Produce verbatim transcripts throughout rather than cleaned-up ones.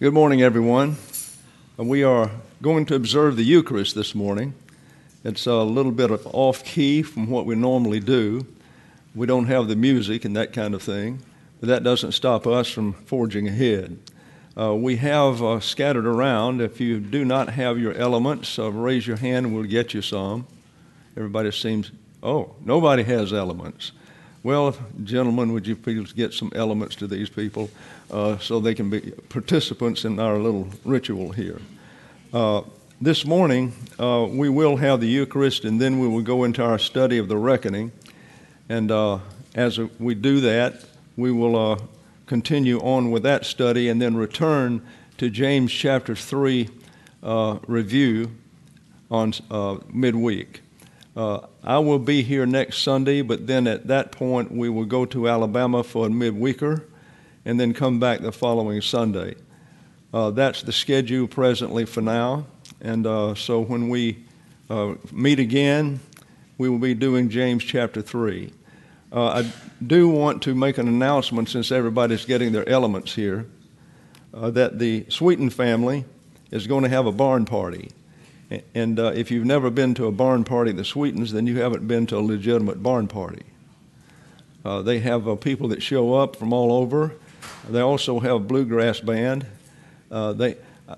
Good morning, everyone. We are going to observe the Eucharist this morning. It's a little bit of off-key from what we normally do. We don't have the music and that kind of thing, but that doesn't stop us from forging ahead. Uh, we have uh, scattered around. If you do not have your elements, uh, raise your hand and we'll get you some. Everybody seems, oh, nobody has elements. Well, gentlemen, would you please get some elements to these people uh, so they can be participants in our little ritual here. Uh, this morning, uh, we will have the Eucharist, and then we will go into our study of the reckoning. And uh, as we do that, we will uh, continue on with that study and then return to James chapter three uh, review on uh, midweek. Uh, I will be here next Sunday, but then at that point we will go to Alabama for a midweeker and then come back the following Sunday. Uh, that's the schedule presently for now. And uh, so when we uh, meet again, we will be doing James chapter three. Uh, I do want to make an announcement, since everybody's getting their elements here, uh, that the Sweeten family is going to have a barn party. And uh, if you've never been to a barn party at the Sweetens, then you haven't been to a legitimate barn party. Uh, they have uh, people that show up from all over. They also have a bluegrass band. Uh, they, uh,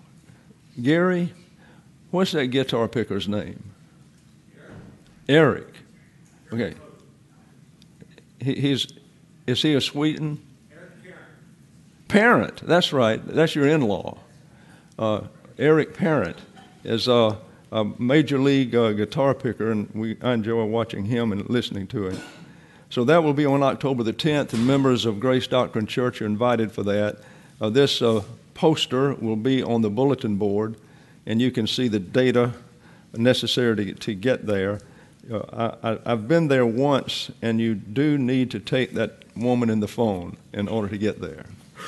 Gary, what's that guitar picker's name? Eric. Okay. He, he's, is he a Sweeten? Parent. That's right. That's your in-law. Uh, Eric Parent is a, a major league uh, guitar picker, and we I enjoy watching him and listening to him. So that will be on October the tenth, and members of Grace Doctrine Church are invited for that. Uh, this uh, poster will be on the bulletin board, and you can see the data necessary to, to get there. Uh, I, I've been there once, and you do need to take that woman in the phone in order to get there.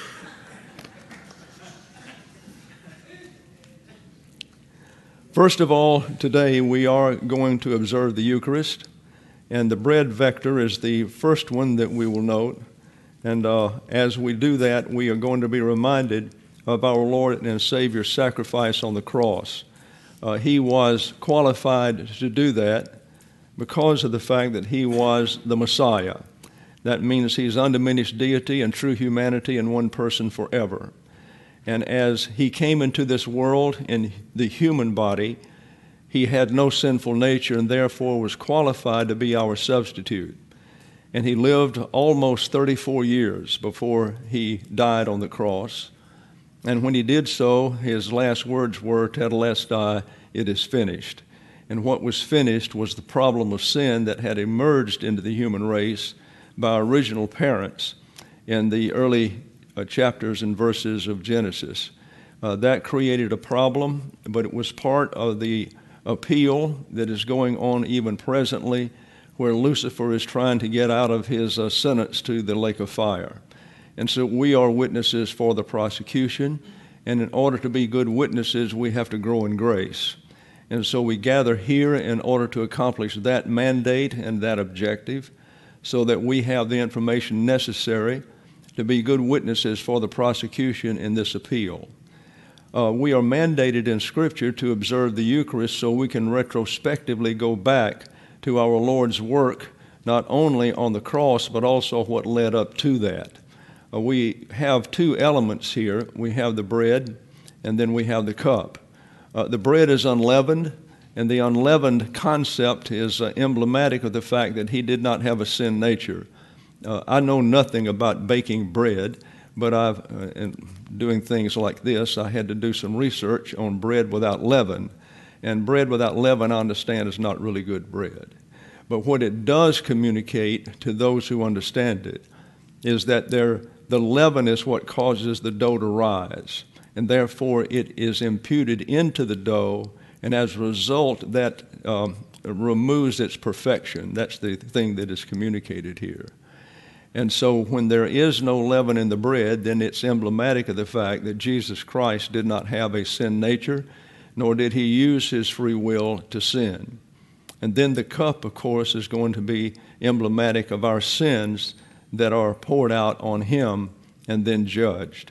First of all, today we are going to observe the Eucharist, and the bread vector is the first one that we will note. And uh, as we do that, we are going to be reminded of our Lord and Savior's sacrifice on the cross. Uh, he was qualified to do that because of the fact that he was the Messiah. That means he's undiminished deity and true humanity in one person forever. And as he came into this world in the human body, he had no sinful nature and therefore was qualified to be our substitute. And he lived almost thirty-four years before he died on the cross. And when he did so, his last words were, "Tetelestai, it is finished." And what was finished was the problem of sin that had emerged into the human race by our original parents in the early Uh, chapters and verses of Genesis. Uh, that created a problem, but it was part of the appeal that is going on even presently, where Lucifer is trying to get out of his uh, sentence to the lake of fire. And so we are witnesses for the prosecution, and in order to be good witnesses, we have to grow in grace. And so we gather here in order to accomplish that mandate and that objective, so that we have the information necessary to be good witnesses for the prosecution in this appeal. Uh, we are mandated in Scripture to observe the Eucharist so we can retrospectively go back to our Lord's work, not only on the cross, but also what led up to that. Uh, we have two elements here. We have the bread, and then we have the cup. Uh, the bread is unleavened, and the unleavened concept is uh, emblematic of the fact that he did not have a sin nature. Uh, I know nothing about baking bread, but I've, uh, in doing things like this, I had to do some research on bread without leaven. And bread without leaven, I understand, is not really good bread. But what it does communicate to those who understand it is that there, the leaven is what causes the dough to rise. And therefore, it is imputed into the dough, and as a result, that um, removes its perfection. That's the thing that is communicated here. And so when there is no leaven in the bread, then it's emblematic of the fact that Jesus Christ did not have a sin nature, nor did he use his free will to sin. And then the cup, of course, is going to be emblematic of our sins that are poured out on him and then judged.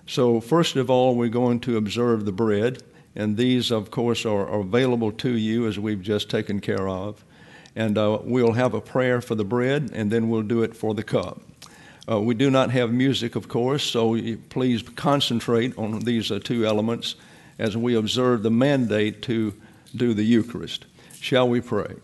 So first of all, we're going to observe the bread, and these, of course, are, are available to you as we've just taken care of. And uh, we'll have a prayer for the bread, and then we'll do it for the cup. Uh, we do not have music, of course, so please concentrate on these uh, two elements as we observe the mandate to do the Eucharist. Shall we pray?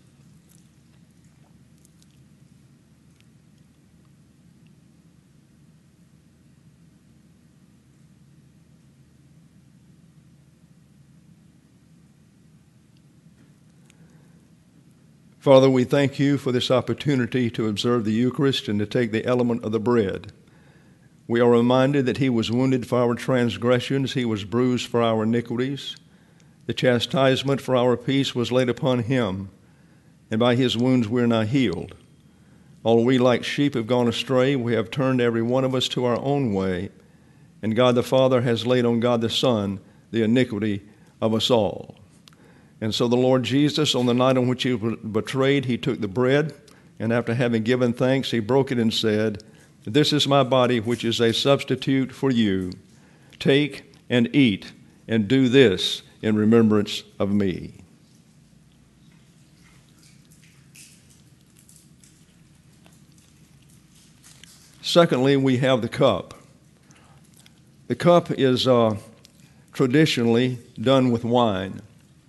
Father, we thank you for this opportunity to observe the Eucharist and to take the element of the bread. We are reminded that he was wounded for our transgressions, he was bruised for our iniquities. The chastisement for our peace was laid upon him, and by his wounds we are now healed. All we like sheep have gone astray, we have turned every one of us to our own way, and God the Father has laid on God the Son the iniquity of us all. And so the Lord Jesus, on the night on which he was betrayed, he took the bread, and after having given thanks, he broke it and said, "This is my body, which is a substitute for you. Take and eat, and do this in remembrance of me." Secondly, we have the cup. The cup is uh, traditionally done with wine.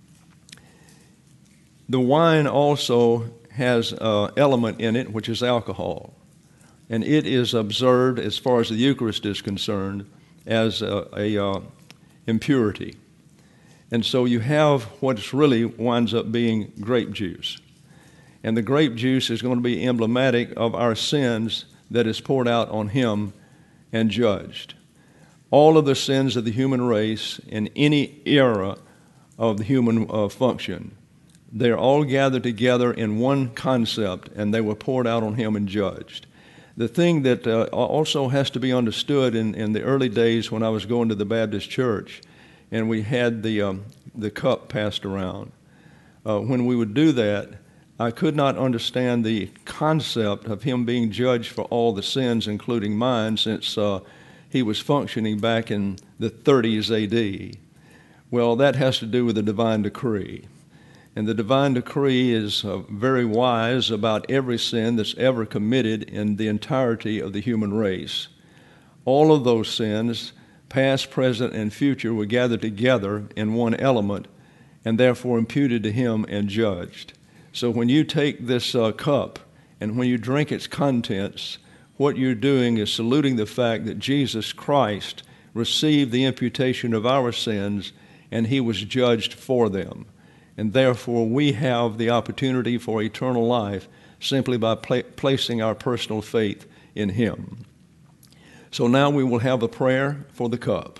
The wine also has an element in it, which is alcohol. And it is observed, as far as the Eucharist is concerned, as a, a uh, impurity. And so you have what really winds up being grape juice. And the grape juice is going to be emblematic of our sins that is poured out on him and judged. All of the sins of the human race in any era of the human uh, function, they're all gathered together in one concept, and they were poured out on him and judged. The thing that uh, also has to be understood in, in the early days when I was going to the Baptist church, and we had the, um, the cup passed around, uh, when we would do that, I could not understand the concept of him being judged for all the sins, including mine, since uh, he was functioning back in the thirties A D. Well, that has to do with the divine decree. And the divine decree is uh, very wise about every sin that's ever committed in the entirety of the human race. All of those sins, past, present, and future, were gathered together in one element and therefore imputed to him and judged. So when you take this uh, cup and when you drink its contents, what you're doing is saluting the fact that Jesus Christ received the imputation of our sins and he was judged for them. And therefore, we have the opportunity for eternal life simply by pla- placing our personal faith in him. So now we will have a prayer for the cup.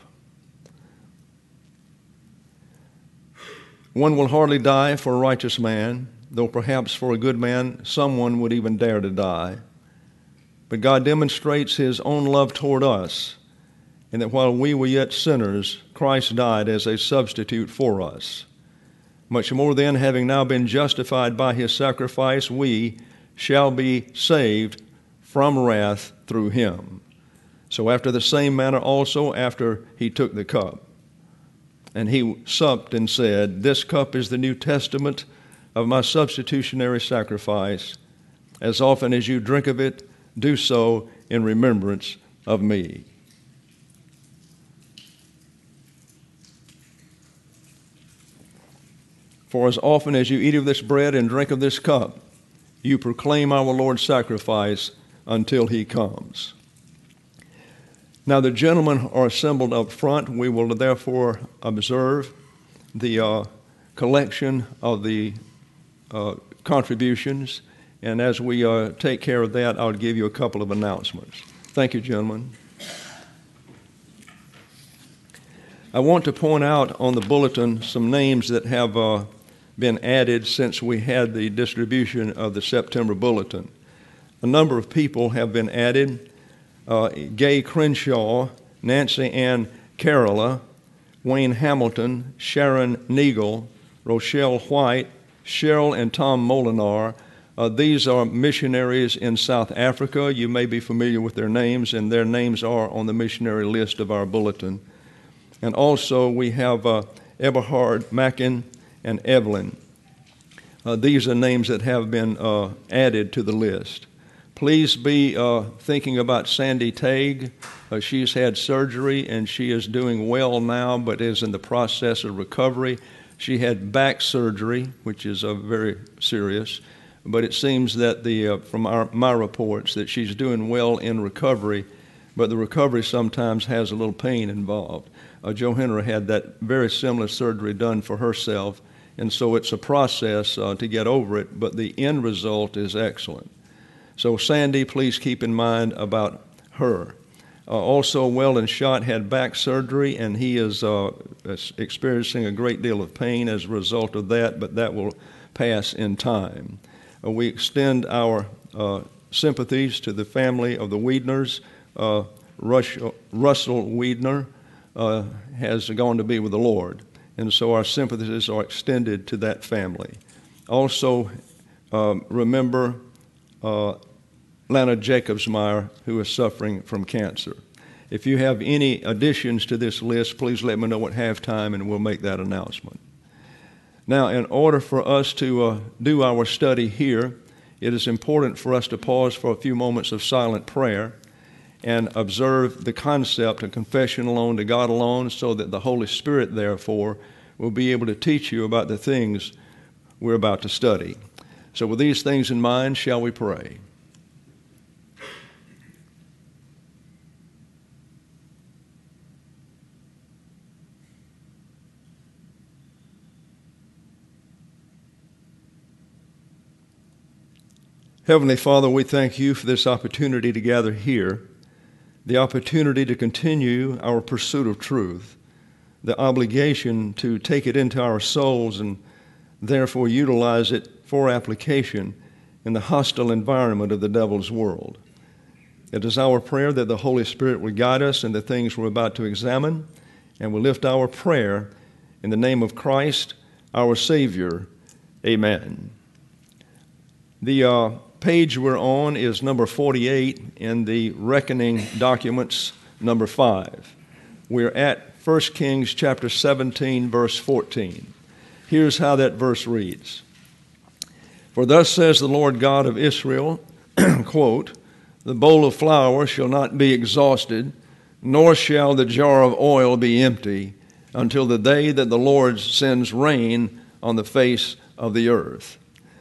One will hardly die for a righteous man, though perhaps for a good man someone would even dare to die. But God demonstrates his own love toward us, and that while we were yet sinners, Christ died as a substitute for us. Much more then, having now been justified by his sacrifice, we shall be saved from wrath through him. So after the same manner also, after he took the cup, and he supped and said, "This cup is the New Testament of my substitutionary sacrifice. As often as you drink of it, do so in remembrance of me." For as often as you eat of this bread and drink of this cup, you proclaim our Lord's sacrifice until he comes. Now the gentlemen are assembled up front. We will therefore observe the uh, collection of the uh, contributions. And as we uh, take care of that, I'll give you a couple of announcements. Thank you, gentlemen. I want to point out on the bulletin some names that have uh, been added since we had the distribution of the September bulletin. A number of people have been added. Uh, Gay Crenshaw, Nancy Ann Carola, Wayne Hamilton, Sharon Neagle, Rochelle White, Cheryl and Tom Molinar, Uh, these are missionaries in South Africa. You may be familiar with their names, and their names are on the missionary list of our bulletin. And also we have uh, Eberhard Mackin and Evelyn. Uh, these are names that have been uh, added to the list. Please be uh, thinking about Sandy Tague. Uh, she's had surgery and she is doing well now, but is in the process of recovery. She had back surgery, which is uh, very serious, but it seems that the uh, from our, my reports that she's doing well in recovery, but the recovery sometimes has a little pain involved. Uh, Johanna had that very similar surgery done for herself, and so it's a process uh, to get over it, but the end result is excellent. So Sandy, please keep in mind about her. Uh, also, Weldon Schott had back surgery, and he is uh, experiencing a great deal of pain as a result of that, but that will pass in time. Uh, we extend our uh, sympathies to the family of the Weidners. Uh, Rush, Russell Weidner uh, has gone to be with the Lord, and so our sympathies are extended to that family. Also, um, remember Uh, Lana Jacobsmeyer, who is suffering from cancer. If you have any additions to this list, please let me know at halftime and we'll make that announcement. Now, in order for us to uh, do our study here, it is important for us to pause for a few moments of silent prayer and observe the concept of confession alone to God alone, so that the Holy Spirit, therefore, will be able to teach you about the things we're about to study. So with these things in mind, shall we pray? Heavenly Father, we thank you for this opportunity to gather here, the opportunity to continue our pursuit of truth, the obligation to take it into our souls and therefore utilize it for application in the hostile environment of the devil's world. It is our prayer that the Holy Spirit will guide us in the things we're about to examine, and will lift our prayer in the name of Christ, our Savior. Amen. The uh, page we're on is number forty-eight in the Reckoning Documents, number five. We're at First Kings chapter seventeen, verse fourteen. Here's how that verse reads. For thus says the Lord God of Israel, quote, the bowl of flour shall not be exhausted, nor shall the jar of oil be empty, until the day that the Lord sends rain on the face of the earth.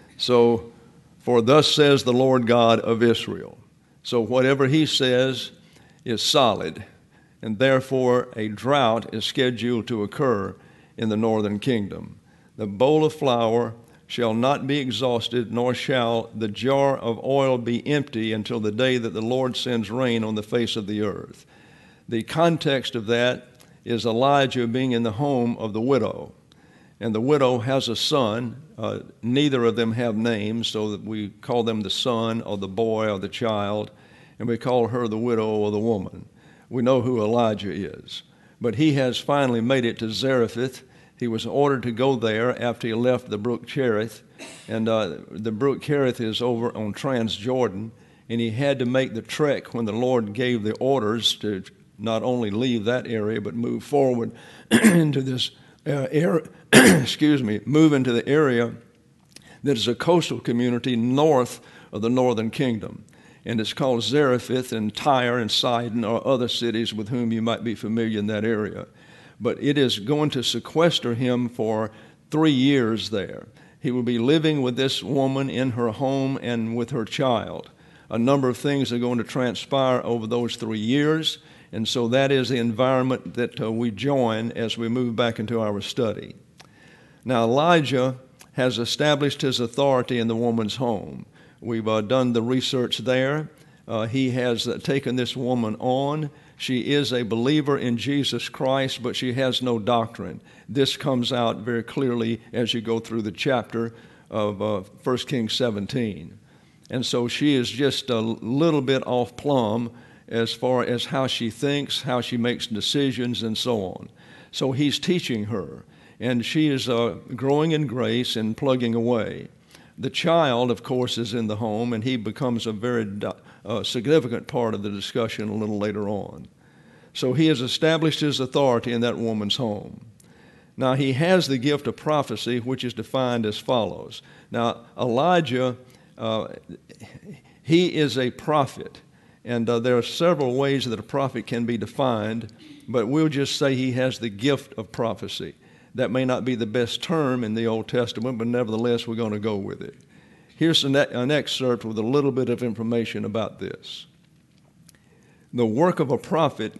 So, for thus says the Lord God of Israel. So whatever he says is solid, and therefore a drought is scheduled to occur in the northern kingdom. The bowl of flour shall not be exhausted, nor shall the jar of oil be empty until the day that the Lord sends rain on the face of the earth. The context of that is Elijah being in the home of the widow. And the widow has a son. Uh, neither of them have names, so that we call them the son or the boy or the child, and we call her the widow or the woman. We know who Elijah is. But he has finally made it to Zarephath. He was ordered to go there after he left the brook Cherith, and uh, the brook Cherith is over on Transjordan, and he had to make the trek when the Lord gave the orders to not only leave that area, but move forward into this uh, area, excuse me, move into the area that is a coastal community north of the northern kingdom. And it's called Zarephath, and Tyre and Sidon are other cities with whom you might be familiar in that area. But it is going to sequester him for three years there. He will be living with this woman in her home and with her child. A number of things are going to transpire over those three years, and so that is the environment that uh, we join as we move back into our study. Now, Elijah has established his authority in the woman's home. We've uh, done the research there. Uh, he has uh, taken this woman on. She is a believer in Jesus Christ, but she has no doctrine. This comes out very clearly as you go through the chapter of uh, First Kings seventeen. And so she is just a little bit off plumb as far as how she thinks, how she makes decisions, and so on. So he's teaching her, and she is uh, growing in grace and plugging away. The child, of course, is in the home, and he becomes a very uh, significant part of the discussion a little later on. So he has established his authority in that woman's home. Now, he has the gift of prophecy, which is defined as follows. Now, Elijah, uh, he is a prophet, and uh, there are several ways that a prophet can be defined, but we'll just say he has the gift of prophecy. That may not be the best term in the Old Testament, but nevertheless, we're going to go with it. Here's an, an excerpt with a little bit of information about this. The work of a prophet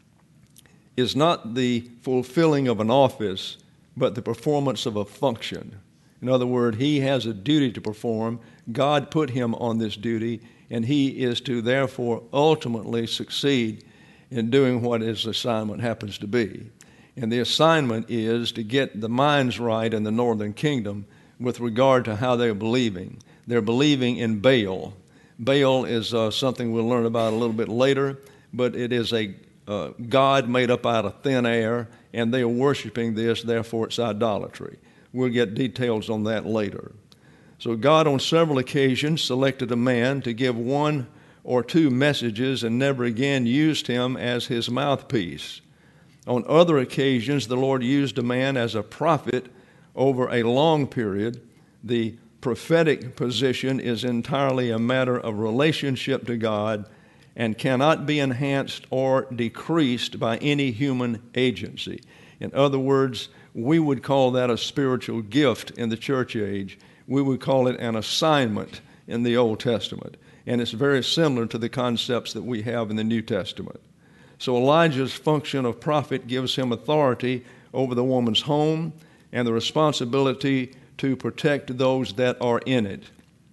is not the fulfilling of an office, but the performance of a function. In other words, he has a duty to perform. God put him on this duty, and he is to therefore ultimately succeed in doing what his assignment happens to be. And the assignment is to get the minds right in the northern kingdom with regard to how they're believing. They're believing in Baal. Baal is uh, something we'll learn about a little bit later, but it is a uh, god made up out of thin air, and they are worshiping this, therefore it's idolatry. We'll get details on that later. So God on several occasions selected a man to give one or two messages and never again used him as his mouthpiece. On other occasions, the Lord used a man as a prophet over a long period. The prophetic position is entirely a matter of relationship to God and cannot be enhanced or decreased by any human agency. In other words, we would call that a spiritual gift in the church age. We would call it an assignment in the Old Testament. And it's very similar to the concepts that we have in the New Testament. So Elijah's function of prophet gives him authority over the woman's home and the responsibility to protect those that are in it.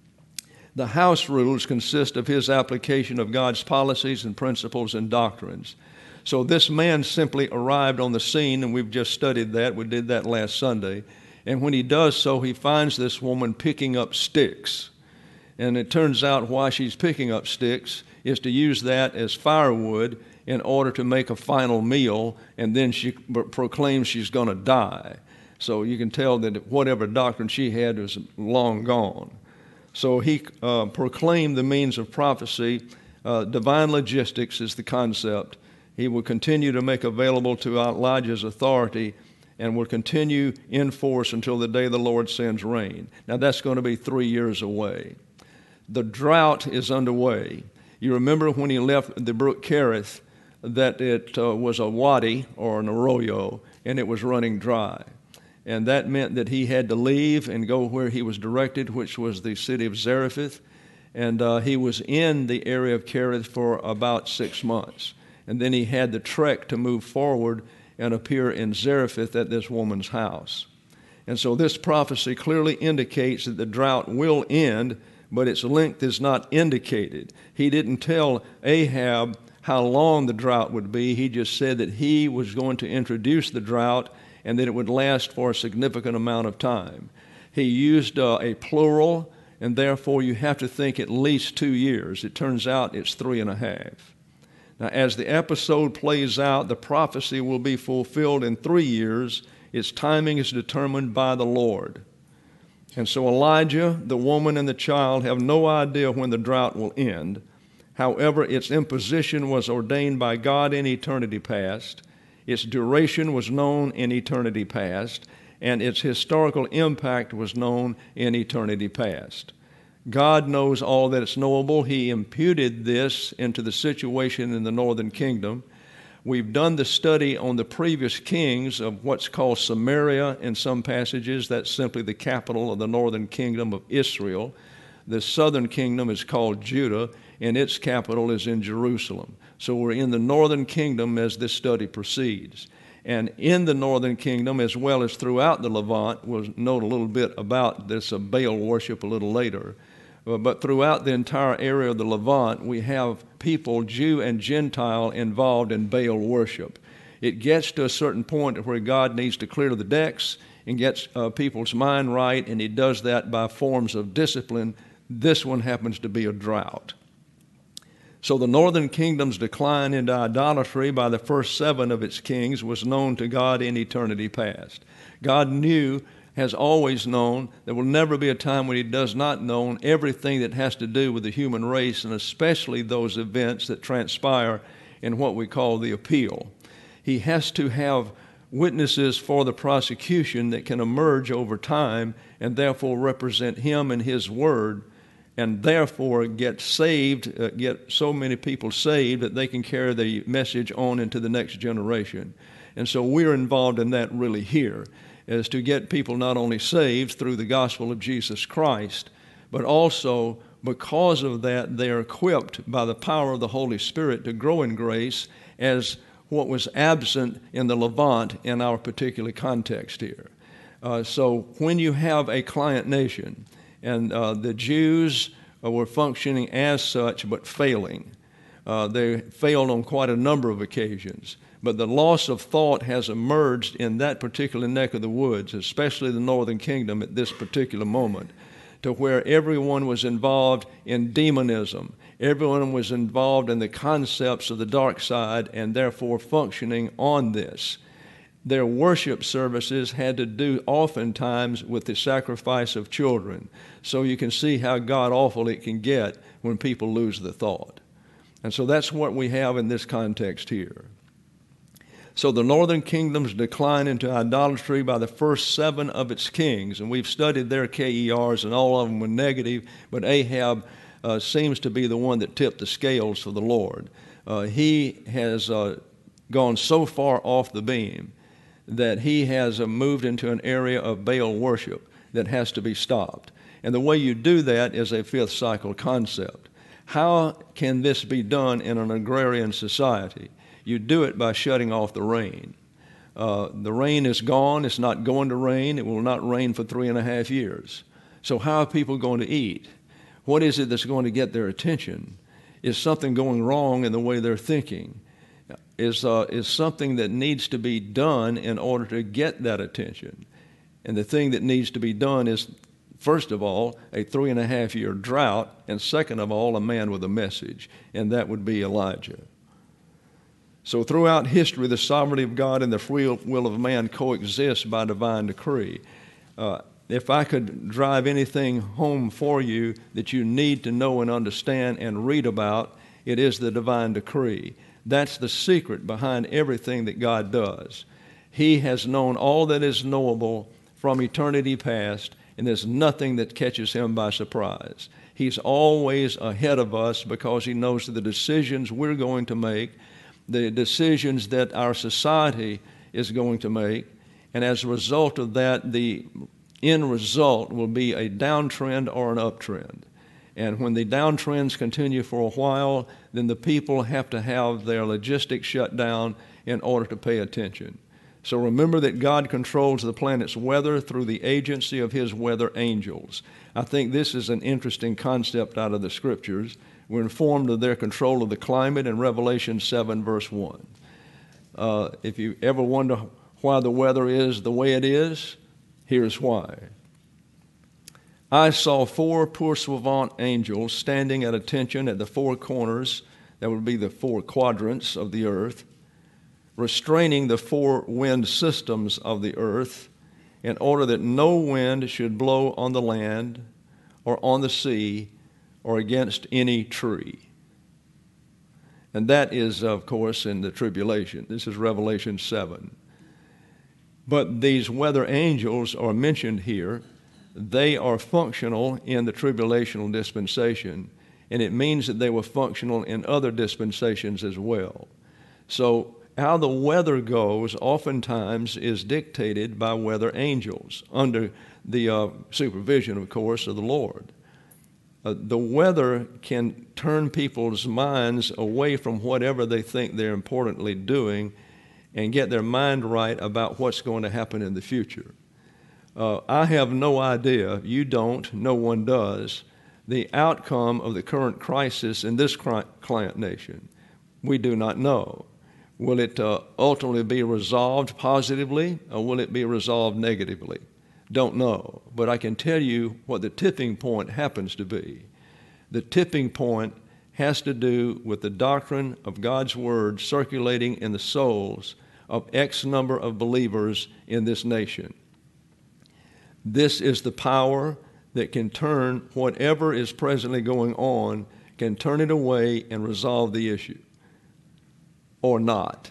The house rules consist of his application of God's policies and principles and doctrines. So this man simply arrived on the scene, and we've just studied that. We did that last Sunday. And when he does so, he finds this woman picking up sticks. And it turns out why she's picking up sticks is to use that as firewood in order to make a final meal, and then she proclaims she's going to die. So you can tell that whatever doctrine she had was long gone. So he uh, proclaimed the means of prophecy. Uh, divine logistics is the concept. He will continue to make available to Elijah's authority and will continue in force until the day the Lord sends rain. Now that's going to be three years away. The drought is underway. You remember when he left the brook Kerith that it uh, was a wadi or an arroyo, and it was running dry. And that meant that he had to leave and go where he was directed, which was the city of Zarephath. And uh, he was in the area of Kerith for about six months. And then he had the trek to move forward and appear in Zarephath at this woman's house. And so this prophecy clearly indicates that the drought will end, but its length is not indicated. He didn't tell Ahab how long the drought would be. He just said that he was going to introduce the drought and that it would last for a significant amount of time. He used uh, a plural, and therefore you have to think at least two years. It turns out it's three and a half. Now, as the episode plays out, the prophecy will be fulfilled in three years. Its timing is determined by the Lord. And so Elijah, the woman, and the child have no idea when the drought will end. However, its imposition was ordained by God in eternity past. Its duration was known in eternity past, and its historical impact was known in eternity past. God knows all that is knowable. He imputed this into the situation in the northern kingdom. We've done the study on the previous kings of what's called Samaria in some passages. That's simply the capital of the northern kingdom of Israel. The southern kingdom is called Judah, and its capital is in Jerusalem. So we're in the northern kingdom as this study proceeds. And in the northern kingdom, as well as throughout the Levant, we'll note a little bit about this uh, Baal worship a little later. Uh, but throughout the entire area of the Levant, we have people, Jew and Gentile, involved in Baal worship. It gets to a certain point where God needs to clear the decks and gets uh, people's mind right, and he does that by forms of discipline. This one happens to be a drought. So the northern kingdom's decline into idolatry by the first seven of its kings was known to God in eternity past. God knew has always known. There will never be a time when he does not know everything that has to do with the human race, and especially those events that transpire in what we call the appeal. He has to have witnesses for the prosecution that can emerge over time and therefore represent him and his word, and therefore get saved, uh, get so many people saved that they can carry the message on into the next generation. And so we're involved in that really here, is to get people not only saved through the gospel of Jesus Christ, but also because of that they are equipped by the power of the Holy Spirit to grow in grace as what was absent in the Levant in our particular context here. Uh, so when you have a client nation, and uh, the Jews uh, were functioning as such but failing. Uh, they failed on quite a number of occasions. But the loss of thought has emerged in that particular neck of the woods, especially the northern kingdom at this particular moment, to where everyone was involved in demonism. Everyone was involved in the concepts of the dark side and therefore functioning on this. Their worship services had to do oftentimes with the sacrifice of children. So you can see how god-awful it can get when people lose the thought. And so that's what we have in this context here. So the northern kingdoms decline into idolatry by the first seven of its kings, and we've studied their K E Rs, and all of them were negative, but Ahab uh, seems to be the one that tipped the scales for the Lord. Uh, he has uh, gone so far off the beam that he has uh, moved into an area of Baal worship that has to be stopped. And the way you do that is a fifth cycle concept. How can this be done in an agrarian society? You do it by shutting off the rain. Uh, the rain is gone. It's not going to rain. It will not rain for three and a half years. So how are people going to eat? What is it that's going to get their attention? Is something going wrong in the way they're thinking? Is, uh, is something that needs to be done in order to get that attention? And the thing that needs to be done is, first of all, a three and a half year drought, and second of all, a man with a message, and that would be Elijah. So throughout history, the sovereignty of God and the free will of man coexist by divine decree. Uh, if I could drive anything home for you that you need to know and understand and read about, it is the divine decree. That's the secret behind everything that God does. He has known all that is knowable from eternity past, and there's nothing that catches him by surprise. He's always ahead of us because he knows the decisions we're going to make, the decisions that our society is going to make, and as a result of that, the end result will be a downtrend or an uptrend. And when the downtrends continue for a while, then the people have to have their logistics shut down in order to pay attention. So remember that God controls the planet's weather through the agency of his weather angels. I think this is an interesting concept out of the scriptures. We're informed of their control of the climate in Revelation seven, verse one. Uh, if you ever wonder why the weather is the way it is, here's why. I saw four pursuivant angels standing at attention at the four corners, that would be the four quadrants of the earth, restraining the four wind systems of the earth in order that no wind should blow on the land or on the sea or against any tree. And that is, of course, in the tribulation. This is Revelation seven. But these weather angels are mentioned here. They are functional in the tribulational dispensation, and it means that they were functional in other dispensations as well. So how the weather goes oftentimes is dictated by weather angels under the uh, supervision, of course, of the Lord. Uh, the weather can turn people's minds away from whatever they think they're importantly doing and get their mind right about what's going to happen in the future. Uh, I have no idea, you don't, no one does, the outcome of the current crisis in this client nation. We do not know. Will it uh, ultimately be resolved positively, or will it be resolved negatively? Don't know, but I can tell you what the tipping point happens to be. The tipping point has to do with the doctrine of God's Word circulating in the souls of X number of believers in this nation. This is the power that can turn whatever is presently going on, can turn it away and resolve the issue, or not.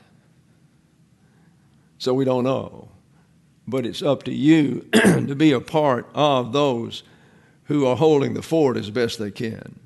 So we don't know. But it's up to you to be a part of those who are holding the fort as best they can.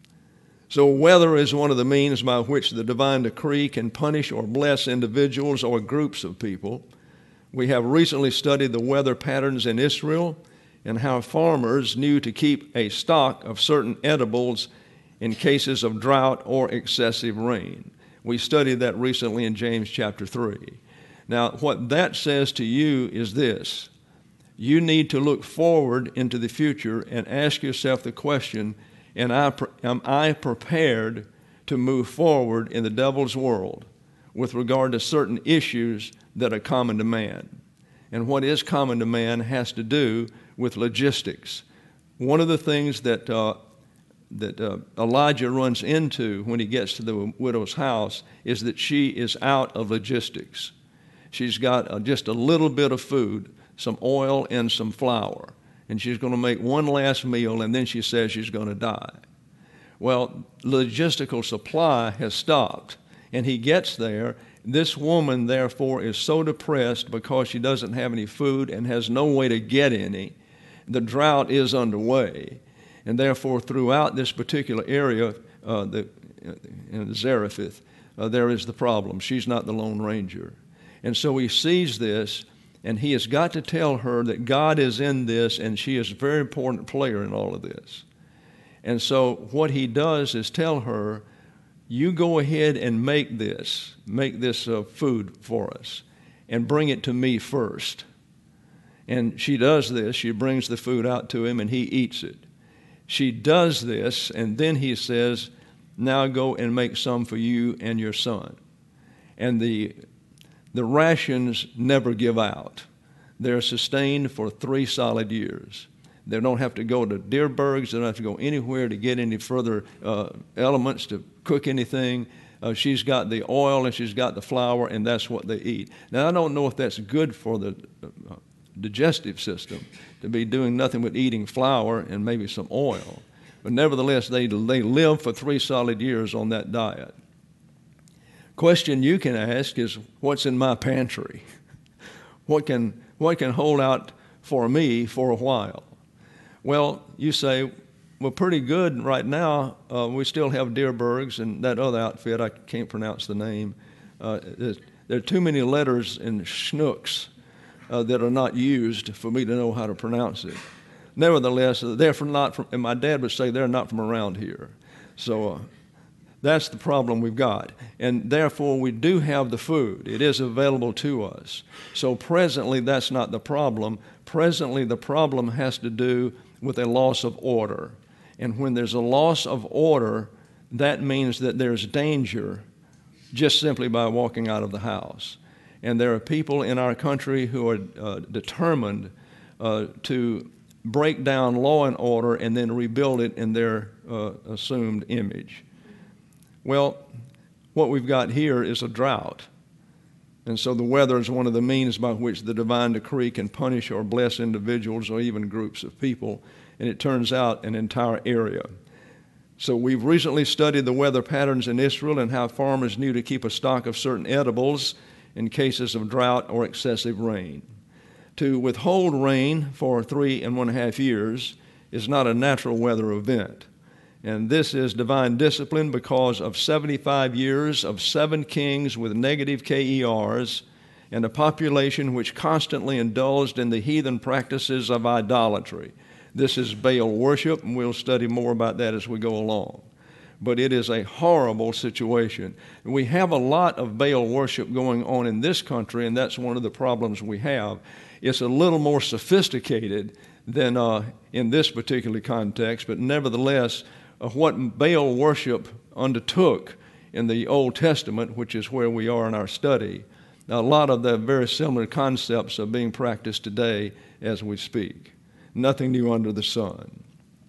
So weather is one of the means by which the divine decree can punish or bless individuals or groups of people. We have recently studied the weather patterns in Israel and how farmers knew to keep a stock of certain edibles in cases of drought or excessive rain. We studied that recently in James chapter three. Now, what that says to you is this: you need to look forward into the future and ask yourself the question, am I, am I prepared to move forward in the devil's world with regard to certain issues that are common to man? And what is common to man has to do with logistics. One of the things that uh, that uh, Elijah runs into when he gets to the widow's house is that she is out of logistics. She's got uh, just a little bit of food, some oil and some flour, and she's going to make one last meal, and then she says she's going to die. Well, logistical supply has stopped, and he gets there. This woman, therefore, is so depressed because she doesn't have any food and has no way to get any. The drought is underway, and therefore, throughout this particular area, uh, the, in Zarephath, uh, there is the problem. She's not the Lone Ranger. And so he sees this, and he has got to tell her that God is in this, and she is a very important player in all of this. And so what he does is tell her, you go ahead and make this, make this uh, food for us, and bring it to me first. And she does this. She brings the food out to him, and he eats it. She does this, and then he says, now go and make some for you and your son. And the The rations never give out. They're sustained for three solid years. They don't have to go to Deerbergs. They don't have to go anywhere to get any further uh, elements to cook anything. Uh, she's got the oil and she's got the flour, and that's what they eat. Now, I don't know if that's good for the uh, digestive system to be doing nothing but eating flour and maybe some oil. But nevertheless, they, they live for three solid years on that diet. Question you can ask is, what's in my pantry? What can what can hold out for me for a while? Well, you say, we're pretty good right now. Uh, we still have Deerbergs and that other outfit. I can't pronounce the name. Uh, there are too many letters in Schnucks uh, that are not used for me to know how to pronounce it. Nevertheless, they're from not from, and my dad would say they're not from around here. So. Uh, That's the problem we've got. And therefore, we do have the food. It is available to us. So presently, that's not the problem. Presently, the problem has to do with a loss of order. And when there's a loss of order, that means that there's danger just simply by walking out of the house. And there are people in our country who are uh, determined uh, to break down law and order and then rebuild it in their uh, assumed image. Well, what we've got here is a drought. And so the weather is one of the means by which the divine decree can punish or bless individuals or even groups of people. And it turns out an entire area. So we've recently studied the weather patterns in Israel and how farmers knew to keep a stock of certain edibles in cases of drought or excessive rain. To withhold rain for three and one half years is not a natural weather event. And this is divine discipline because of seventy-five years of seven kings with negative K E Rs and a population which constantly indulged in the heathen practices of idolatry. This is Baal worship, and we'll study more about that as we go along. But it is a horrible situation. We have a lot of Baal worship going on in this country, and that's one of the problems we have. It's a little more sophisticated than uh, in this particular context, but nevertheless, uh, what Baal worship undertook in the Old Testament, which is where we are in our study, a lot of the very similar concepts are being practiced today as we speak. Nothing new under the sun.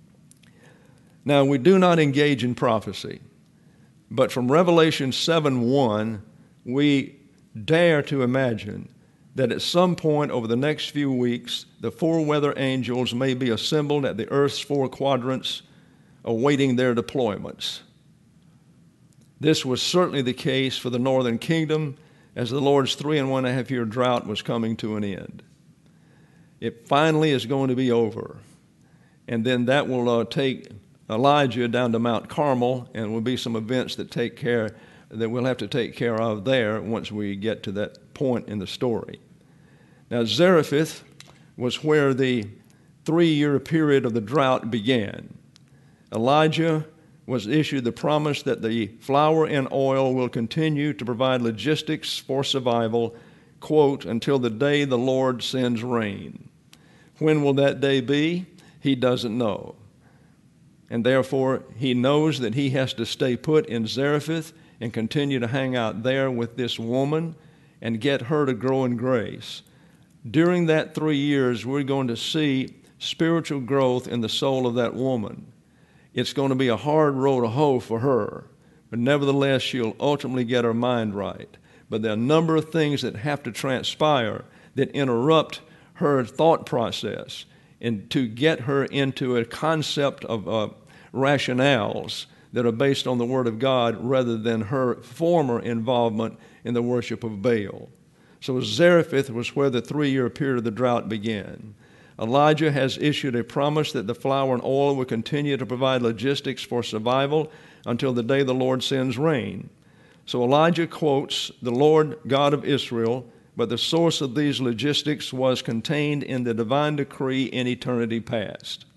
Now, we do not engage in prophecy, but from Revelation seven one, we dare to imagine that at some point over the next few weeks, the four weather angels may be assembled at the earth's four quadrants, awaiting their deployments. This was certainly the case for the northern kingdom as the Lord's three and one and a half year drought was coming to an end. It finally is going to be over. And then that will uh, take Elijah down to Mount Carmel, and will be some events that take care that we'll have to take care of there once we get to that point in the story. Now, Zarephath was where the three-year period of the drought began. Elijah was issued the promise that the flour and oil will continue to provide logistics for survival, quote, until the day the Lord sends rain. When will that day be? He doesn't know. And therefore, he knows that he has to stay put in Zarephath and continue to hang out there with this woman and get her to grow in grace. During that three years, we're going to see spiritual growth in the soul of that woman. It's going to be a hard row to hoe for her, but nevertheless, she'll ultimately get her mind right. But there are a number of things that have to transpire that interrupt her thought process and to get her into a concept of uh, rationales that are based on the Word of God rather than her former involvement in the worship of Baal. So Zarephath was where the three-year period of the drought began. Elijah has issued a promise that the flour and oil will continue to provide logistics for survival until the day the Lord sends rain. So Elijah quotes the Lord God of Israel, but the source of these logistics was contained in the divine decree in eternity past.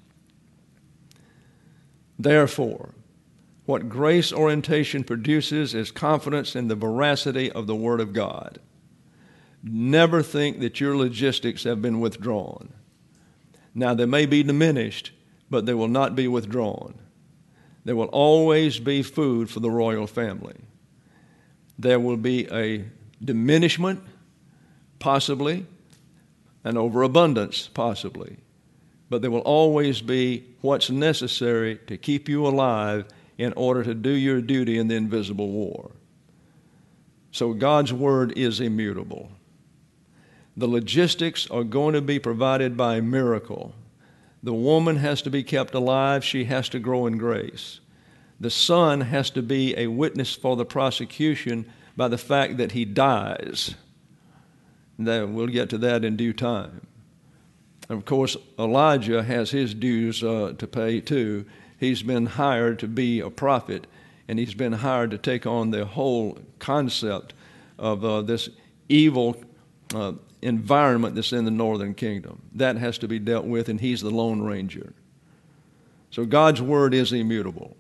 Therefore, what grace orientation produces is confidence in the veracity of the Word of God. Never think that your logistics have been withdrawn. Now, they may be diminished, but they will not be withdrawn. There will always be food for the royal family. There will be a diminishment, possibly, an overabundance, possibly. But there will always be what's necessary to keep you alive in order to do your duty in the invisible war. So God's Word is immutable. The logistics are going to be provided by a miracle. The woman has to be kept alive. She has to grow in grace. The son has to be a witness for the prosecution by the fact that he dies. That, we'll get to that in due time. Of course, Elijah has his dues uh, to pay too. He's been hired to be a prophet, and he's been hired to take on the whole concept of uh, this evil uh, environment that's in the northern kingdom. That has to be dealt with, and he's the Lone Ranger. So God's Word is immutable.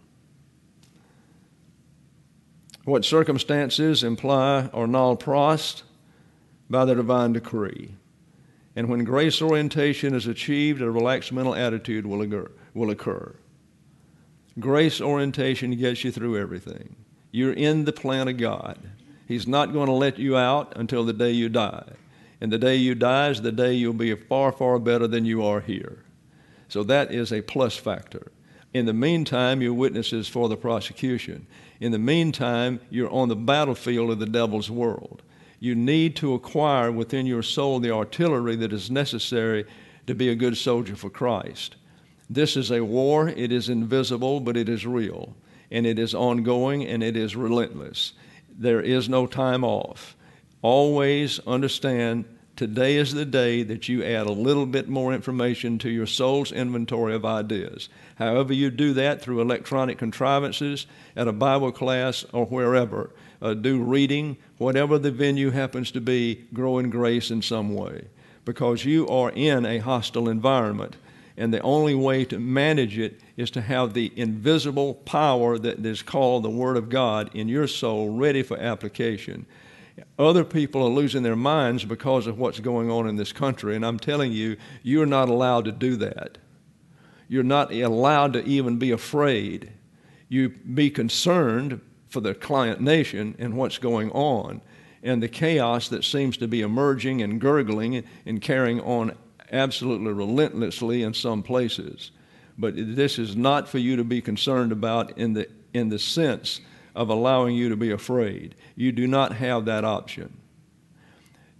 What circumstances imply or null prost by the divine decree. And when grace orientation is achieved, a relaxed mental attitude will occur. Will occur. Grace orientation gets you through everything. You're in the plan of God. He's not going to let you out until the day you die. And the day you die is the day you'll be far, far better than you are here. So that is a plus factor. In the meantime, you're witnesses for the prosecution. In the meantime, you're on the battlefield of the devil's world. You need to acquire within your soul the artillery that is necessary to be a good soldier for Christ. This is a war. It is invisible, but it is real. And it is ongoing, and it is relentless. There is no time off. Always understand today is the day that you add a little bit more information to your soul's inventory of ideas. However you do that, through electronic contrivances, at a Bible class, or wherever, uh, do reading, whatever the venue happens to be, grow in grace in some way. Because you are in a hostile environment, and the only way to manage it is to have the invisible power that is called the Word of God in your soul ready for application. Other people are losing their minds because of what's going on in this country, and I'm telling you, you're not allowed to do that. You're not allowed to even be afraid. You be concerned for the client nation and what's going on, and the chaos that seems to be emerging and gurgling and carrying on absolutely relentlessly in some places. But this is not for you to be concerned about in the in the sense of allowing you to be afraid. You do not have that option.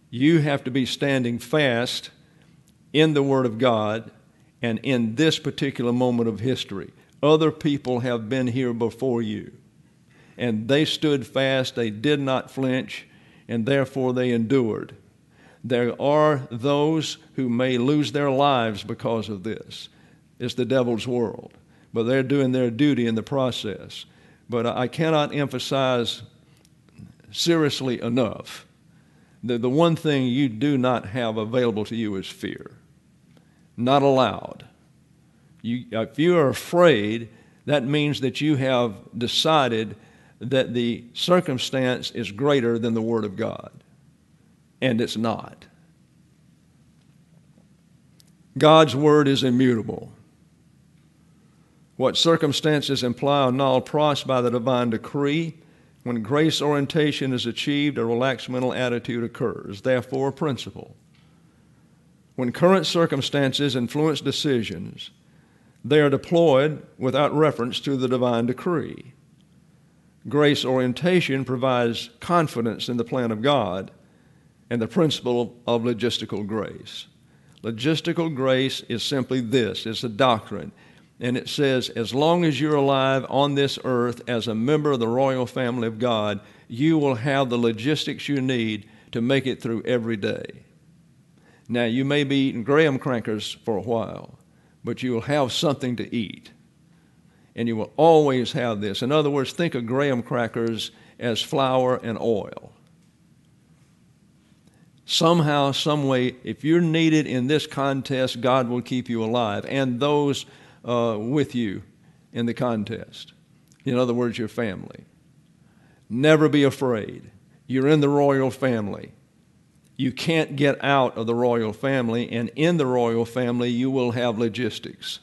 You have to be standing fast in the Word of God and in this particular moment of history. Other people have been here before you, and they stood fast, they did not flinch, and therefore they endured. There are those who may lose their lives because of this. It's the devil's world, but they're doing their duty in the process. But I cannot emphasize seriously enough that the one thing you do not have available to you is fear. Not allowed. You, if you are afraid, that means that you have decided that the circumstance is greater than the Word of God. And it's not. God's Word is immutable. What circumstances imply are null pros by the divine decree. When grace orientation is achieved, a relaxed mental attitude occurs. Therefore, a principle. When current circumstances influence decisions, they are deployed without reference to the divine decree. Grace orientation provides confidence in the plan of God and the principle of logistical grace. Logistical grace is simply this. It's a doctrine. And it says, as long as you're alive on this earth as a member of the royal family of God, you will have the logistics you need to make it through every day. Now, you may be eating graham crackers for a while, but you will have something to eat. And you will always have this. In other words, think of graham crackers as flour and oil. Somehow, some way, if you're needed in this contest, God will keep you alive, and those uh, with you in the contest. In other words, your family. Never be afraid. You're in the royal family. You can't get out of the royal family, and in the royal family, you will have logistics.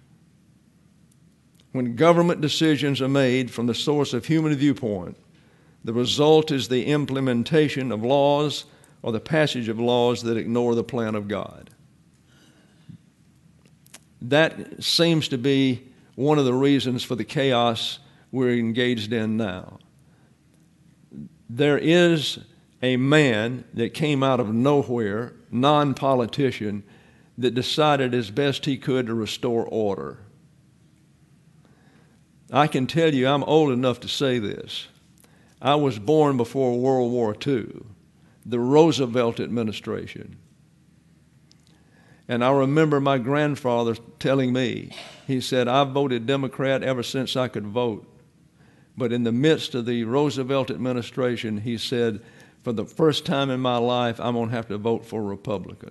When government decisions are made from the source of human viewpoint, the result is the implementation of laws or the passage of laws that ignore the plan of God. That seems to be one of the reasons for the chaos we're engaged in now. There is a man that came out of nowhere, non-politician, that decided as best he could to restore order. I can tell you, I'm old enough to say this. I was born before World War Two, the Roosevelt administration. And I remember my grandfather telling me, he said, I've voted Democrat ever since I could vote. But in the midst of the Roosevelt administration, he said, for the first time in my life, I'm going to have to vote for a Republican.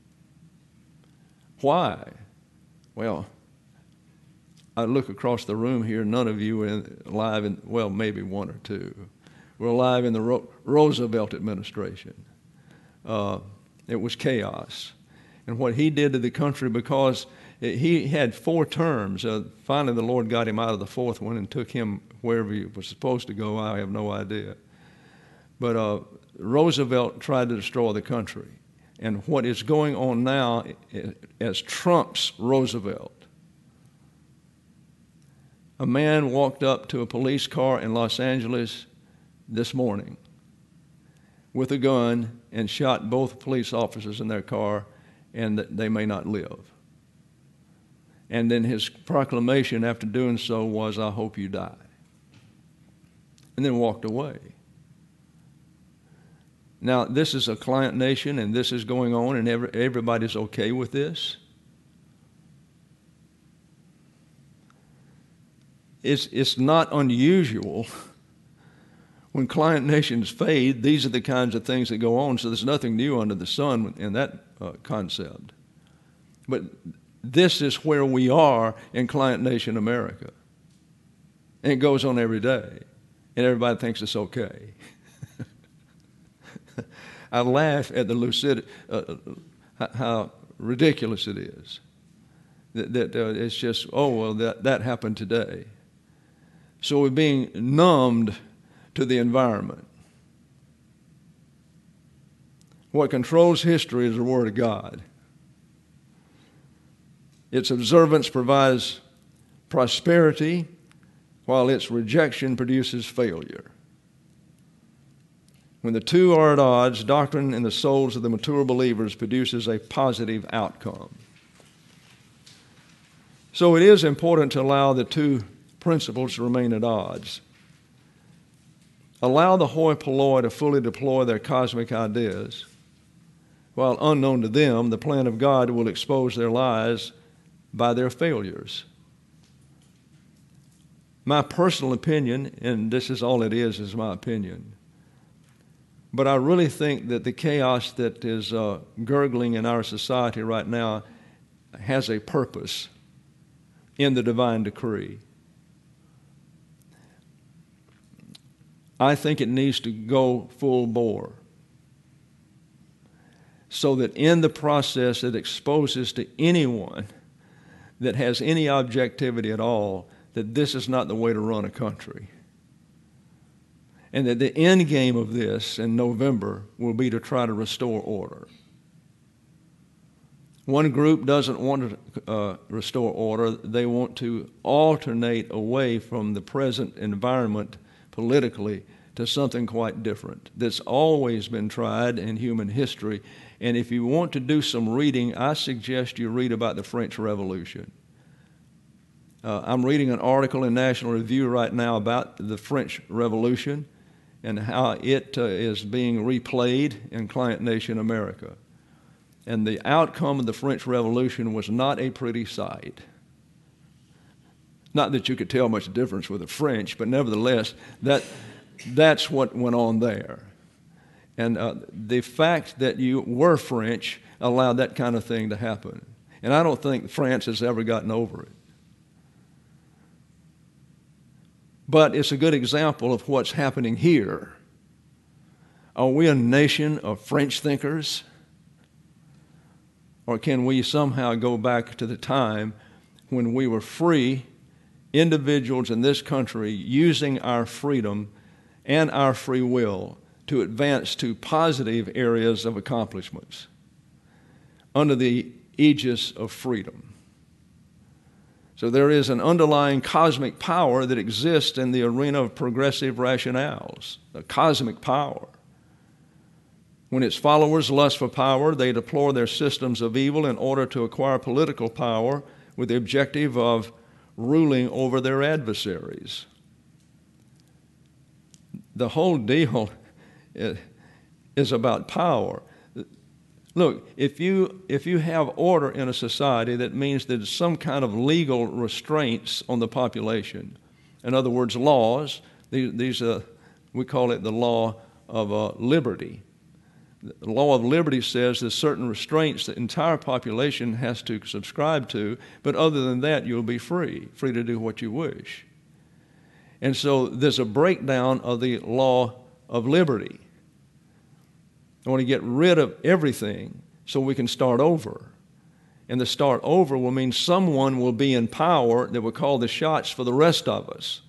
Why? Well, I look across the room here, none of you are alive in, well, maybe one or two. We're alive in the Ro- Roosevelt administration. Uh, it was chaos. And what he did to the country, because it, he had four terms. Uh, finally, the Lord got him out of the fourth one and took him wherever he was supposed to go. I have no idea. But uh, Roosevelt tried to destroy the country. And what is going on now as Trump's Roosevelt. A man walked up to a police car in Los Angeles this morning with a gun and shot both police officers in their car, and that they may not live. And then his proclamation after doing so was, I hope you die. And then walked away. Now, this is a client nation, and this is going on, and every, everybody's okay with this. It's, it's not unusual. When client nations fade, these are the kinds of things that go on, so there's nothing new under the sun in that uh, concept. But this is where we are in client nation America. And it goes on every day, and everybody thinks it's okay. I laugh at the lucid, uh, how ridiculous it is. That, that uh, it's just, oh, well, that, that happened today. So we're being numbed to the environment. What controls history is the Word of God. Its observance provides prosperity, while its rejection produces failure. When the two are at odds, doctrine in the souls of the mature believers produces a positive outcome. So it is important to allow the two principles to remain at odds. Allow the hoi polloi to fully deploy their cosmic ideas, while unknown to them, the plan of God will expose their lies by their failures. My personal opinion, and this is all it is, is my opinion, but I really think that the chaos that is uh, gurgling in our society right now has a purpose in the divine decree. I think it needs to go full bore so that in the process it exposes to anyone that has any objectivity at all that this is not the way to run a country. And that the end game of this in November will be to try to restore order. One group doesn't want to uh, restore order. They want to alternate away from the present environment politically to something quite different. That's always been tried in human history. And if you want to do some reading, I suggest you read about the French Revolution. Uh, I'm reading an article in National Review right now about the French Revolution and how it uh, is being replayed in client nation America. And the outcome of the French Revolution was not a pretty sight. Not that you could tell much difference with the French, but nevertheless, that that's what went on there. And uh, the fact that you were French allowed that kind of thing to happen. And I don't think France has ever gotten over it. But it's a good example of what's happening here. Are we a nation of French thinkers? Or can we somehow go back to the time when we were free individuals in this country using our freedom and our free will to advance to positive areas of accomplishments under the aegis of freedom? So there is an underlying cosmic power that exists in the arena of progressive rationales, a cosmic power. When its followers lust for power, they deploy their systems of evil in order to acquire political power with the objective of ruling over their adversaries. The whole deal is about power. Look, if you if you have order in a society, that means there's some kind of legal restraints on the population. In other words, laws. These, these uh, we call it the law of uh, liberty. The law of liberty says there's certain restraints the entire population has to subscribe to, but other than that, you'll be free, free to do what you wish. And so there's a breakdown of the law of liberty. I want to get rid of everything so we can start over. And the start over will mean someone will be in power that will call the shots for the rest of us.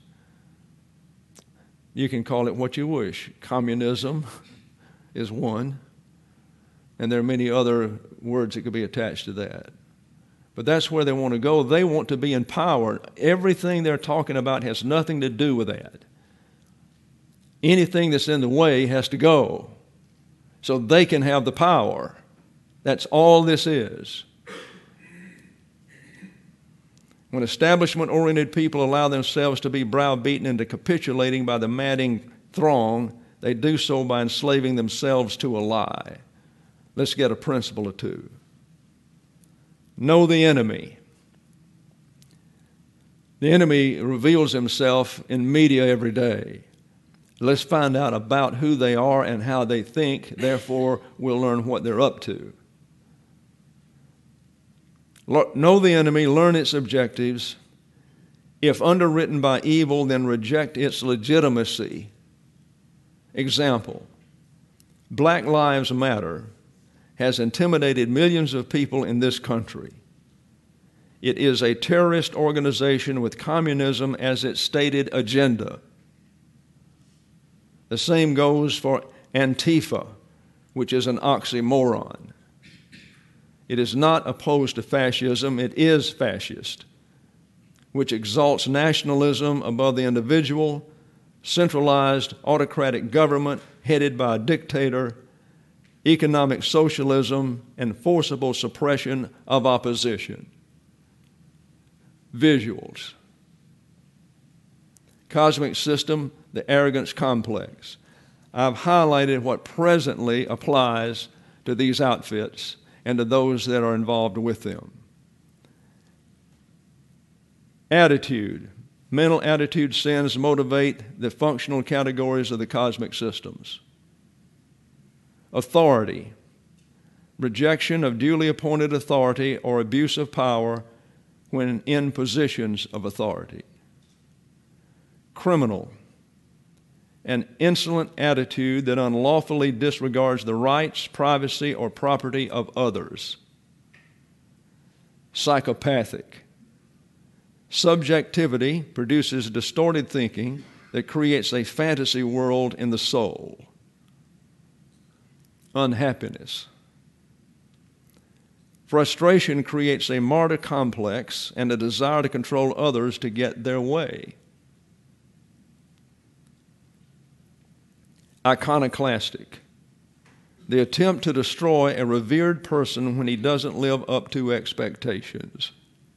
You can call it what you wish. Communism is one, and there are many other words that could be attached to that. But that's where they want to go. They want to be in power. Everything they're talking about has nothing to do with that. Anything that's in the way has to go so they can have the power. That's all this is. When establishment-oriented people allow themselves to be browbeaten into capitulating by the madding throng, they do so by enslaving themselves to a lie. Let's get a principle or two. Know the enemy. The enemy reveals himself in media every day. Let's find out about who they are and how they think. Therefore, we'll learn what they're up to. Know the enemy, learn its objectives. If underwritten by evil, then reject its legitimacy. Example, Black Lives Matter has intimidated millions of people in this country. It is a terrorist organization with communism as its stated agenda. The same goes for Antifa, which is an oxymoron. It is not opposed to fascism, it is fascist, which exalts nationalism above the individual, centralized autocratic government, headed by a dictator, economic socialism, and forcible suppression of opposition. Visuals. Cosmic system, the arrogance complex. I've highlighted what presently applies to these outfits and to those that are involved with them. Attitude. Mental attitude sins motivate the functional categories of the cosmic systems. Authority. Rejection of duly appointed authority or abuse of power when in positions of authority. Criminal. An insolent attitude that unlawfully disregards the rights, privacy, or property of others. Psychopathic. Subjectivity produces distorted thinking that creates a fantasy world in the soul. Unhappiness. Frustration creates a martyr complex and a desire to control others to get their way. Iconoclastic. The attempt to destroy a revered person when he doesn't live up to expectations.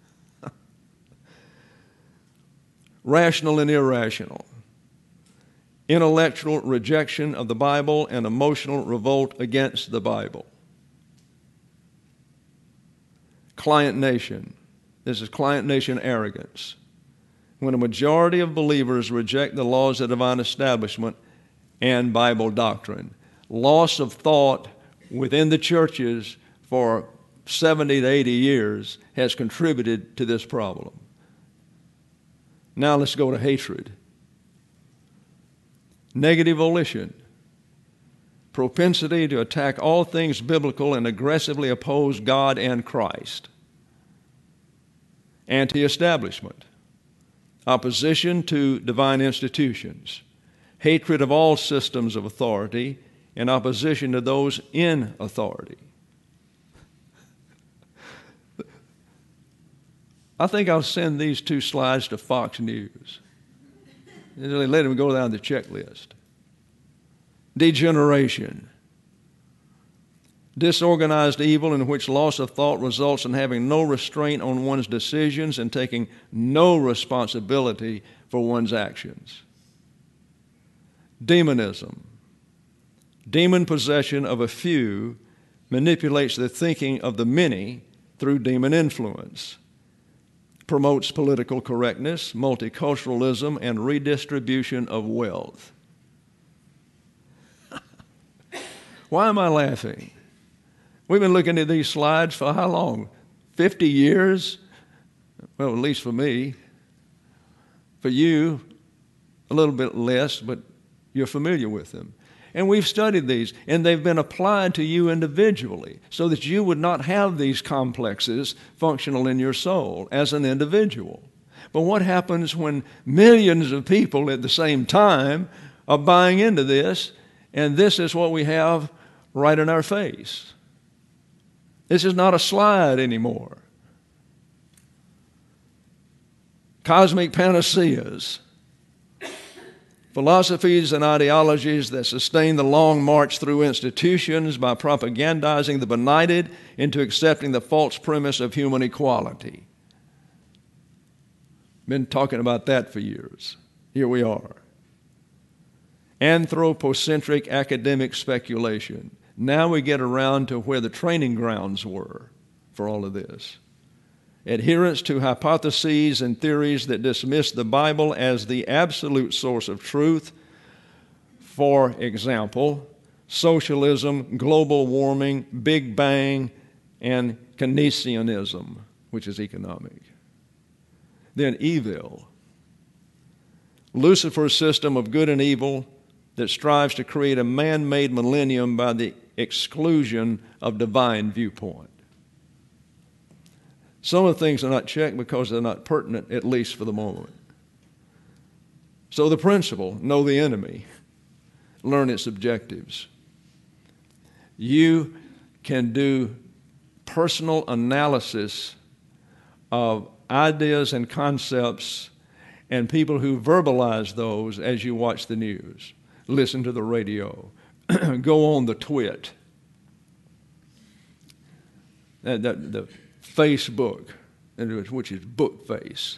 Rational and irrational. Intellectual rejection of the Bible and emotional revolt against the Bible. Client nation. This is client nation arrogance. When a majority of believers reject the laws of divine establishment and Bible doctrine. Loss of thought within the churches for seventy to eighty years has contributed to this problem. Now let's go to hatred. Negative volition. Propensity to attack all things biblical and aggressively oppose God and Christ. Anti-establishment. Opposition to divine institutions. Hatred of all systems of authority and opposition to those in authority. I think I'll send these two slides to Fox News. Let them go down the checklist. Degeneration. Disorganized evil in which loss of thought results in having no restraint on one's decisions and taking no responsibility for one's actions. Demonism. Demon possession of a few manipulates the thinking of the many through demon influence. Promotes political correctness, multiculturalism, and redistribution of wealth. Why am I laughing? We've been looking at these slides for how long? fifty years? Well, at least for me. For you, a little bit less, but you're familiar with them. And we've studied these, and they've been applied to you individually so that you would not have these complexes functional in your soul as an individual. But what happens when millions of people at the same time are buying into this, and this is what we have right in our face? This is not a slide anymore. Cosmic panaceas. Philosophies and ideologies that sustain the long march through institutions by propagandizing the benighted into accepting the false premise of human equality. Been talking about that for years. Here we are. Anthropocentric academic speculation. Now we get around to where the training grounds were for all of this. Adherence to hypotheses and theories that dismiss the Bible as the absolute source of truth. For example, socialism, global warming, Big Bang, and Keynesianism, which is economic. Then evil. Lucifer's system of good and evil that strives to create a man-made millennium by the exclusion of divine viewpoint. Some of the things are not checked because they're not pertinent, at least for the moment. So the principle, know the enemy, learn its objectives. You can do personal analysis of ideas and concepts and people who verbalize those as you watch the news, listen to the radio, go on the twit, that, that, the Facebook, which is book face.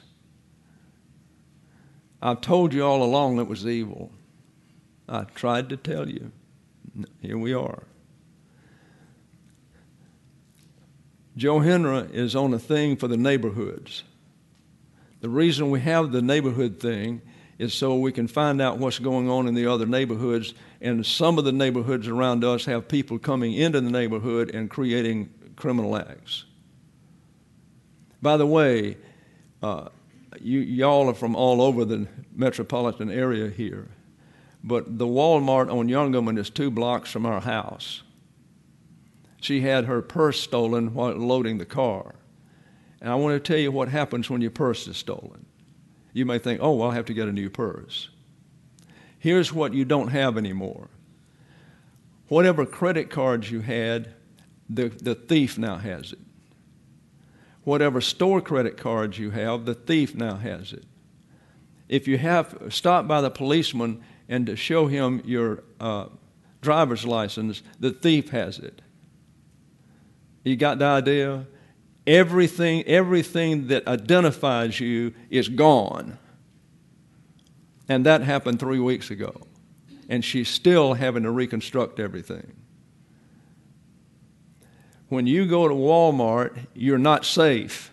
I've told you all along that was evil. I tried to tell you. Here we are. Joe Henry is on a thing for the neighborhoods. The reason we have the neighborhood thing is so we can find out what's going on in the other neighborhoods, and some of the neighborhoods around us have people coming into the neighborhood and creating criminal acts. By the way, uh, you, y'all are from all over the metropolitan area here, but the Walmart on Youngerman is two blocks from our house. She had her purse stolen while loading the car. And I want to tell you what happens when your purse is stolen. You may think, oh, well, I'll have to get a new purse. Here's what you don't have anymore. Whatever credit cards you had, the, the thief now has it. Whatever store credit cards you have, the thief now has it. If you have stopped by the policeman and to show him your uh, driver's license, the thief has it. You got the idea? Everything, everything that identifies you is gone. And that happened three weeks ago. And she's still having to reconstruct everything. When you go to Walmart, you're not safe.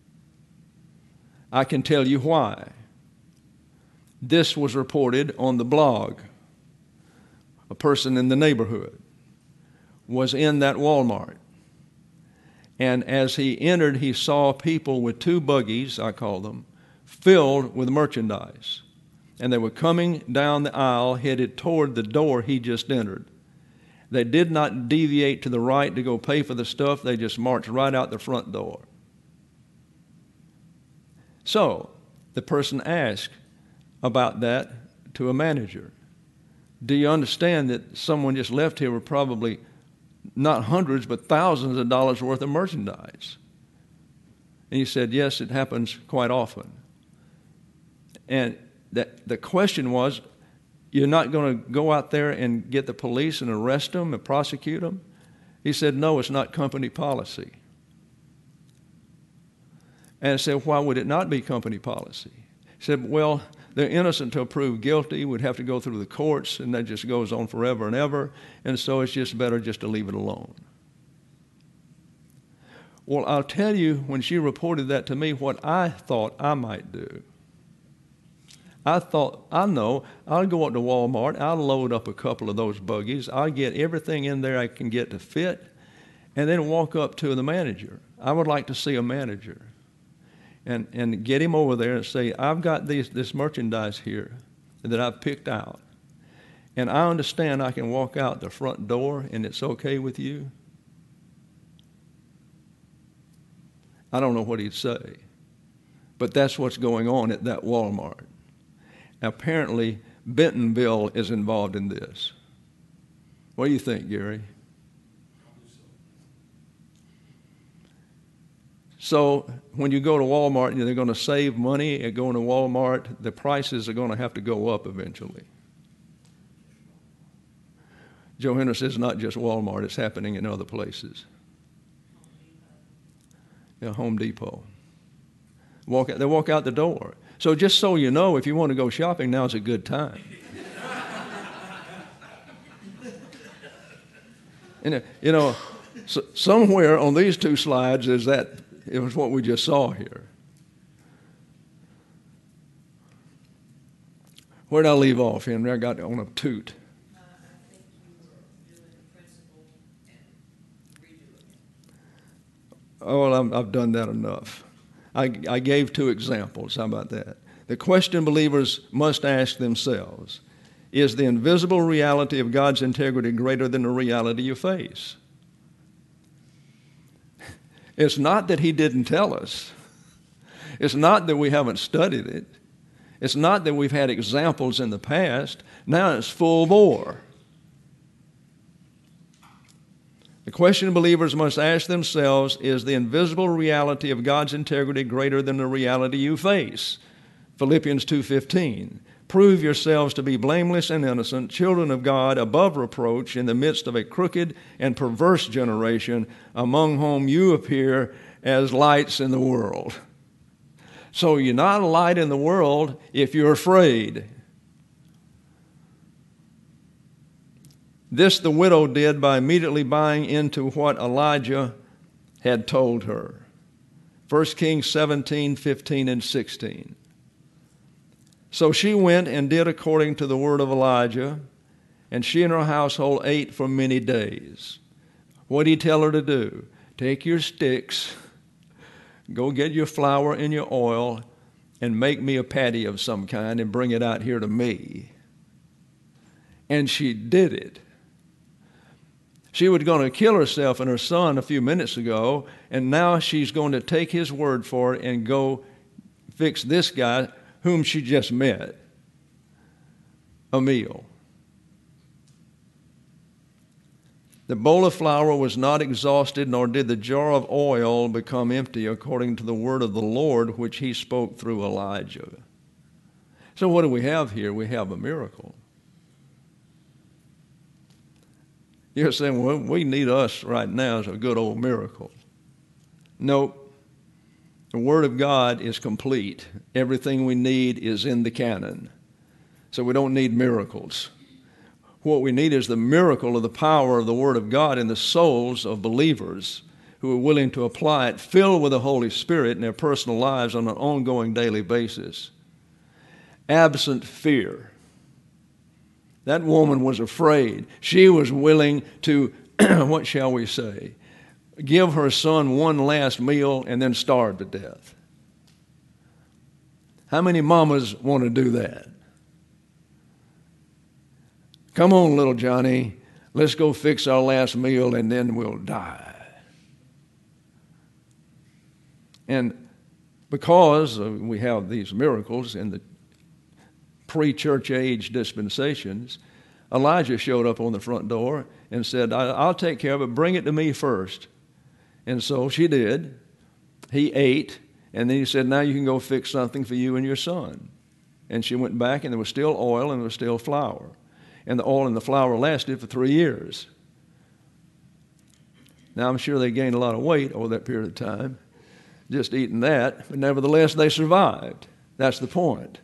I can tell you why. This was reported on the blog. A person in the neighborhood was in that Walmart. And as he entered, he saw people with two buggies, I call them, filled with merchandise. And they were coming down the aisle, headed toward the door he just entered. They did not deviate to the right to go pay for the stuff. They just marched right out the front door. So the person asked about that to a manager. Do you understand that someone just left here with probably not hundreds, but thousands of dollars worth of merchandise? And he said, yes, it happens quite often. And that, the question was, you're not going to go out there and get the police and arrest them and prosecute them? He said, no, it's not company policy. And I said, why would it not be company policy? He said, well, they're innocent until proved guilty. We'd have to go through the courts, and that just goes on forever and ever, and so it's just better just to leave it alone. Well, I'll tell you, when she reported that to me, what I thought I might do. I thought, I know, I'll go up to Walmart, I'll load up a couple of those buggies, I'll get everything in there I can get to fit, and then walk up to the manager. I would like to see a manager. And, and get him over there and say, I've got these, this merchandise here that I've picked out. And I understand I can walk out the front door and it's okay with you. I don't know what he'd say. But that's what's going on at that Walmart. Apparently, Bentonville is involved in this. What do you think, Gary? So when you go to Walmart, you know, they're going to save money. At going to Walmart, the prices are going to have to go up eventually. Joe Henry says it's not just Walmart, it's happening in other places. Yeah, Home Depot. Walk out, they walk out the door. So just so you know, if you want to go shopping, now's a good time. And, you know, so somewhere on these two slides is that, it was what we just saw here. Where did I leave off, Henry? I got on a toot. Uh, I think you were doing the principle and redoing it. Oh, well, I'm, I've done that enough. I, I gave two examples. How about that? The question believers must ask themselves, is the invisible reality of God's integrity greater than the reality you face? It's not that he didn't tell us. It's not that we haven't studied it. It's not that we've had examples in the past. Now it's full bore. The question believers must ask themselves, is the invisible reality of God's integrity greater than the reality you face? Philippians two fifteen. Prove yourselves to be blameless and innocent, children of God, above reproach, in the midst of a crooked and perverse generation, among whom you appear as lights in the world. So you're not a light in the world if you're afraid. This the widow did by immediately buying into what Elijah had told her. First Kings seventeen, fifteen, and sixteen. So she went and did according to the word of Elijah, and she and her household ate for many days. What did he tell her to do? Take your sticks, go get your flour and your oil, and make me a patty of some kind and bring it out here to me. And she did it. She was going to kill herself and her son a few minutes ago, and now she's going to take his word for it and go fix this guy whom she just met a meal. The bowl of flour was not exhausted, nor did the jar of oil become empty, according to the word of the Lord, which he spoke through Elijah. So what do we have here? We have a miracle. You're saying, well, we need us right now as a good old miracle. Nope. The Word of God is complete. Everything we need is in the canon. So we don't need miracles. What we need is the miracle of the power of the Word of God in the souls of believers who are willing to apply it, filled with the Holy Spirit in their personal lives on an ongoing daily basis. Absent fear. That woman was afraid. She was willing to, what shall we say, give her son one last meal and then starve to death. How many mamas want to do that? Come on, little Johnny, let's go fix our last meal and then we'll die. And because we have these miracles in the pre-church age dispensations, Elijah showed up on the front door and said, I'll take care of it, bring it to me first. And so she did. He ate, and then he said, now you can go fix something for you and your son. And she went back, and there was still oil and there was still flour. And the oil and the flour lasted for three years. Now, I'm sure they gained a lot of weight over that period of time, just eating that, but nevertheless, they survived. That's the point.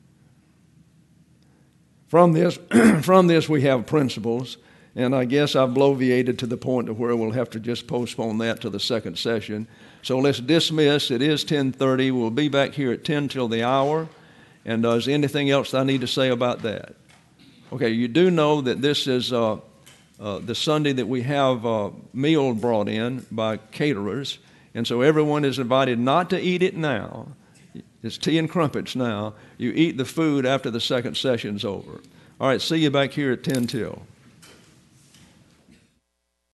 From this, from this, we have principles. And I guess I've bloviated to the point of where we'll have to just postpone that to the second session. So let's dismiss. It is ten thirty. We'll be back here at ten till the hour. And uh, is there anything else I need to say about that? Okay, you do know that this is uh, uh, the Sunday that we have a meal brought in by caterers. And so everyone is invited not to eat it now. It's tea and crumpets now. You eat the food after the second session's over. All right, see you back here at ten till.